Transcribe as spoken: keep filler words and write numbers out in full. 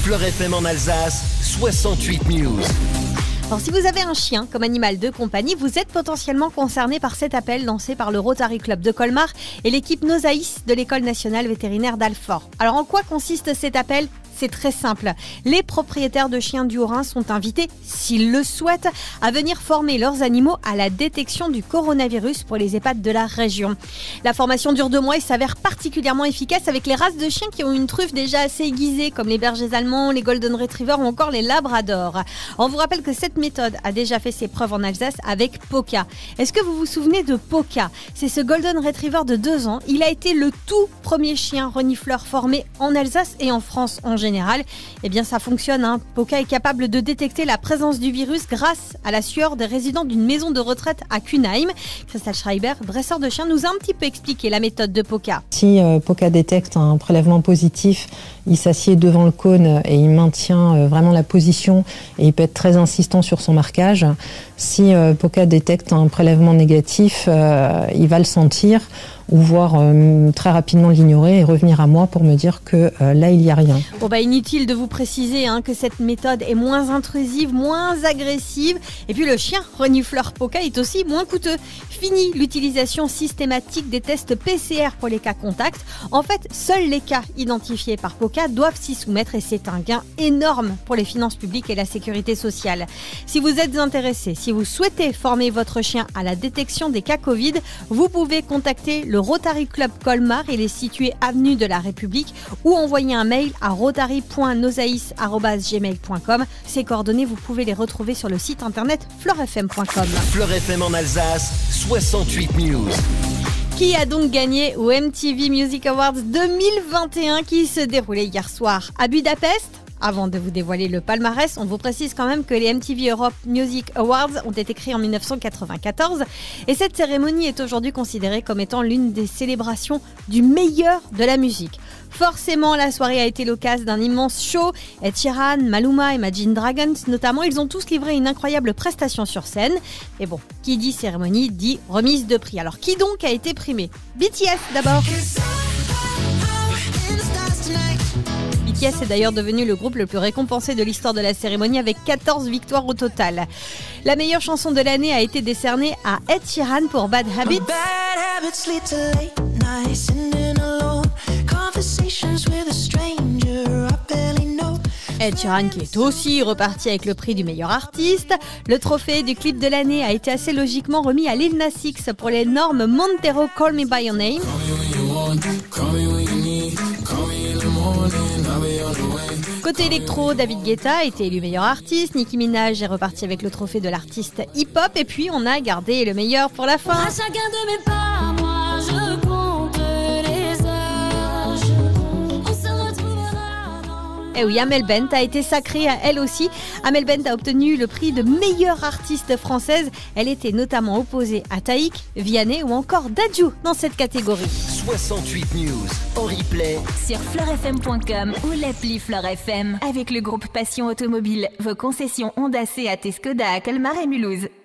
Fleur F M en Alsace, soixante-huit News. Alors, si vous avez un chien comme animal de compagnie, vous êtes potentiellement concerné par cet appel lancé par le Rotary Club de Colmar et l'équipe Nosaïs de l'École nationale vétérinaire d'Alfort. Alors, en quoi consiste cet appel ? C'est très simple. Les propriétaires de chiens du Haut-Rhin sont invités, s'ils le souhaitent, à venir former leurs animaux à la détection du coronavirus pour les EHPAD de la région. La formation dure deux mois et s'avère particulièrement efficace avec les races de chiens qui ont une truffe déjà assez aiguisée, comme les bergers allemands, les golden retrievers ou encore les labradors. On vous rappelle que cette méthode a déjà fait ses preuves en Alsace avec Poca. Est-ce que vous vous souvenez de Poca ? C'est ce golden retriever de deux ans. Il a été le tout premier chien renifleur formé en Alsace et en France en général. général, eh bien ça fonctionne. Hein. Poca est capable de détecter la présence du virus grâce à la sueur des résidents d'une maison de retraite à Kuhnheim. Christelle Schreiber, dresseur de chiens, nous a un petit peu expliqué la méthode de Poca. Si euh, Poca détecte un prélèvement positif, il s'assied devant le cône et il maintient euh, vraiment la position et il peut être très insistant sur son marquage. Si euh, Poca détecte un prélèvement négatif, euh, il va le sentir ou voir euh, très rapidement l'ignorer et revenir à moi pour me dire que euh, là, il n'y a rien. Bon bah inutile de vous préciser hein, que cette méthode est moins intrusive, moins agressive. Et puis le chien renifleur Poca est aussi moins coûteux. Fini l'utilisation systématique des tests P C R pour les cas contacts. En fait, seuls les cas identifiés par Poca doivent s'y soumettre et c'est un gain énorme pour les finances publiques et la sécurité sociale. Si vous êtes intéressé, si vous souhaitez former votre chien à la détection des cas Covid, vous pouvez contacter le Rotary Club Colmar, il est situé avenue de la République, ou envoyer un mail à rotary point nosaïs arobase gmail point com. Ces coordonnées, vous pouvez les retrouver sur le site internet fleur f m point com. Fleur F M en Alsace, soixante-huit News. Qui a donc gagné au M T V Music Awards deux mille vingt et un qui se déroulait hier soir à Budapest ? Avant de vous dévoiler le palmarès, on vous précise quand même que les M T V Europe Music Awards ont été créés en dix-neuf cent quatre-vingt-quatorze et cette cérémonie est aujourd'hui considérée comme étant l'une des célébrations du meilleur de la musique. Forcément, la soirée a été l'occasion d'un immense show. Ed Sheeran, Maluma, Imagine Dragons notamment, ils ont tous livré une incroyable prestation sur scène. Et bon, qui dit cérémonie dit remise de prix. Alors qui donc a été primé ? B T S d'abord. B T S est d'ailleurs devenu le groupe le plus récompensé de l'histoire de la cérémonie avec quatorze victoires au total. La meilleure chanson de l'année a été décernée à Ed Sheeran pour Bad Habits. Ed Sheeran qui est aussi reparti avec le prix du meilleur artiste. Le trophée du clip de l'année a été assez logiquement remis à Lil Nas X pour l'énorme Montero Call Me By Your Name. Côté électro, David Guetta a été élu meilleur artiste, Nicki Minaj est reparti avec le trophée de l'artiste hip-hop et puis on a gardé le meilleur pour la fin. À chacun de mes pas, moi je compte les heures. On se retrouvera dans... Et oui, Amel Bent a été sacrée elle aussi. Amel Bent a obtenu le prix de meilleure artiste française. Elle était notamment opposée à Taïk, Vianney ou encore Dadju dans cette catégorie. soixante-huit News en replay sur fleur f m point com ou l'appli Fleur F M. Avec le groupe Passion Automobile, vos concessions Honda, Seat et Skoda à Colmar et Mulhouse.